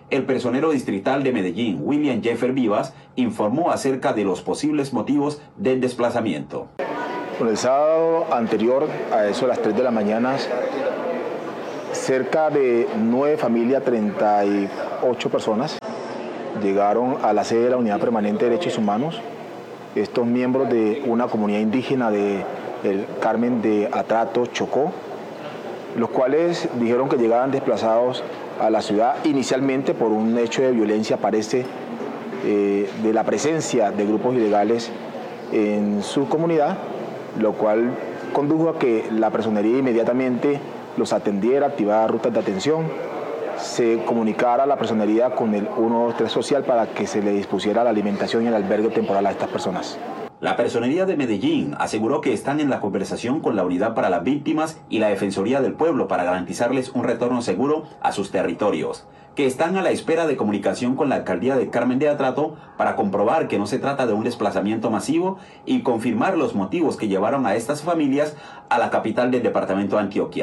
el personero distrital de Medellín, William Jeffer Vivas, informó acerca de los posibles motivos del desplazamiento. El sábado anterior, a eso de las 3 de la mañana, cerca de 9 familias, 38 personas, llegaron a la sede de la Unidad Permanente de Derechos Humanos. Estos miembros de una comunidad indígena de el Carmen de Atrato, Chocó, los cuales dijeron que llegaban desplazados a la ciudad inicialmente por un hecho de violencia, parece, de la presencia de grupos ilegales en su comunidad, lo cual condujo a que la personería inmediatamente los atendiera, activara rutas de atención, se comunicara a la personería con el 123 social para que se le dispusiera la alimentación y el albergue temporal a estas personas. La Personería de Medellín aseguró que están en la conversación con la Unidad para las Víctimas y la Defensoría del Pueblo para garantizarles un retorno seguro a sus territorios, que están a la espera de comunicación con la Alcaldía de Carmen de Atrato para comprobar que no se trata de un desplazamiento masivo y confirmar los motivos que llevaron a estas familias a la capital del departamento de Antioquia.